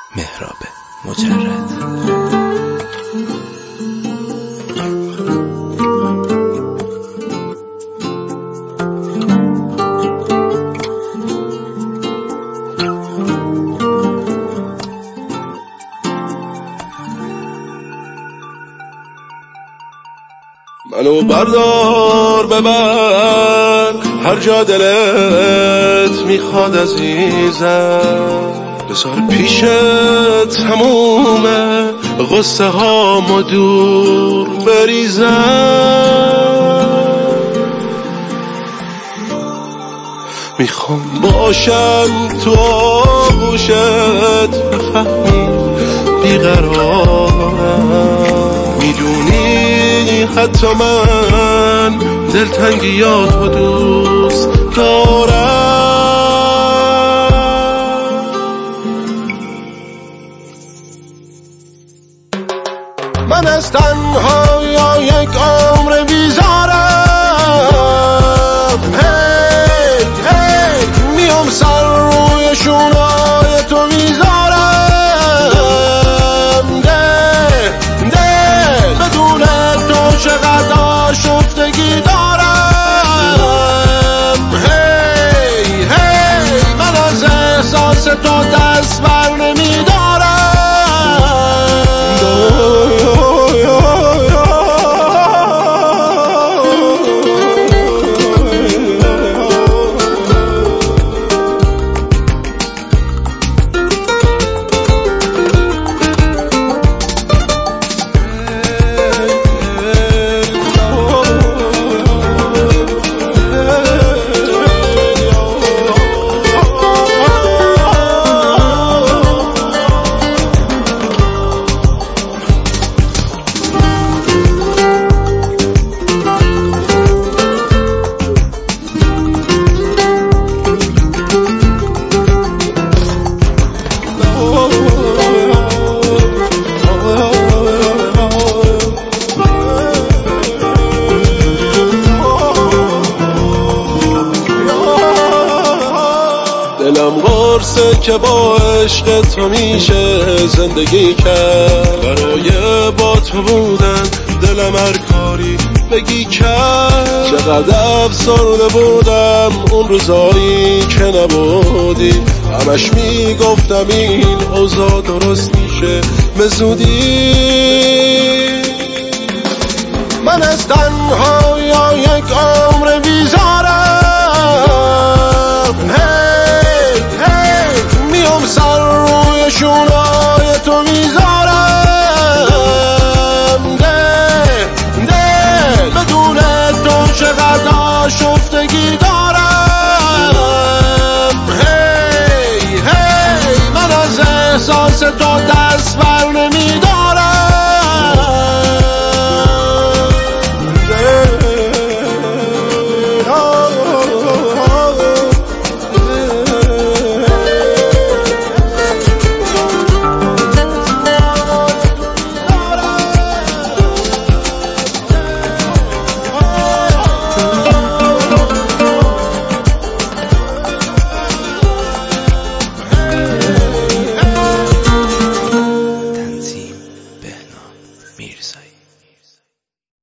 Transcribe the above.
مهراب مجرد. منو بردار ببر هر جا دلت میخواد عزیزم، بذار پیشت تموم غصه هامو دور بریزم. میخوام باشم تو آغوشت، بفهمی بیقرارم، میدونی حتی من دلتنگیاتو دوست دارم. من از تنهایی یک عمر بیزارم، هی هی میام سر روی شونای تو میذارم، ده ده بدون تو چقدر آشفتگی دارم، هی هی من از احساس تو دست بر نمیدارم. دلم قرصه که با عشق تو میشه زندگی کرد، برای با تو بودن دلم هر کاری بگی کرد. چقدر افسرده بودم اون روزایی که نبودی، همش میگفتم این اوضاع درست میشه به زودی. من از تنهایی یک عمر بیزارم، هی هی میام سر روی شونای تو میذارم، ده ده بدون تو چقدر آشفتگی دارم، هی هی من از احساس تو دست